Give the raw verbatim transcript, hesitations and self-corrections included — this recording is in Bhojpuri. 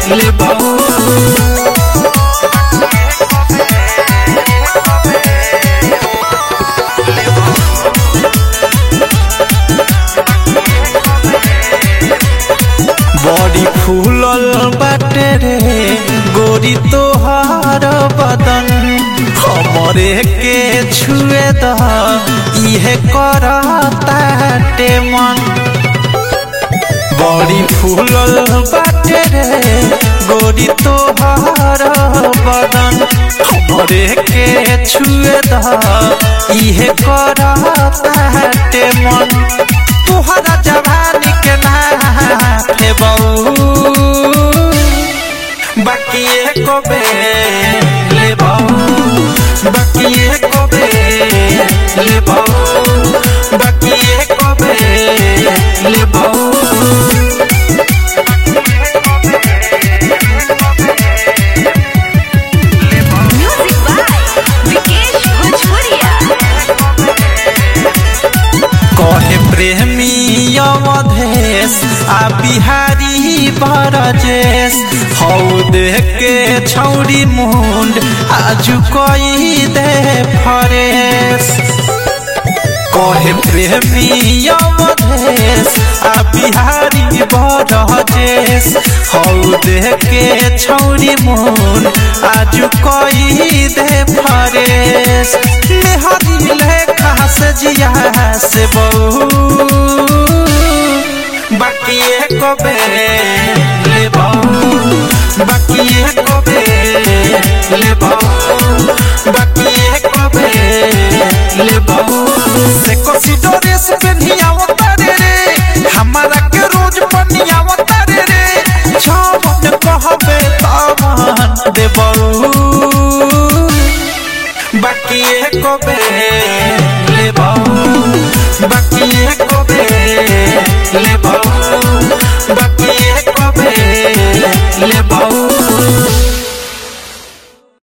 लेबो बड़ी फूलल बाटे रे गोरी तोहार बदन हमरे के छुए द इहे करताटे मन बड़ी फूलल बाटे रे गोरी तोहार बदन हमरे के छुए द इहे करताटे मन तोहरा जवानी के ना बाकी एको बे लेबो बाकी एको बे लेबो बाकी एको बे लेबो म्यूजिक बाय विकेश भोजपुरिया कहे प्रेमी अवधेश आ बिहारी बरजेश हौ देख के छौरी मुंड आजु कई दे फरेश कहे प्रेमी अवधेश आ बिहारी बरजेश हौ देख के छौरी मुंड आजु कई दे फरेश मेहरी लेखा से जिया से बहु बाकी एको बे लेबो बाकी एको बे लेबो बाकी एको बे लेबो से कोसी ड्रेस पेनिया उतारे रे हमारा के रोज पनिया उतारे रे छमन कहबे तमन देबो बाकी एको बे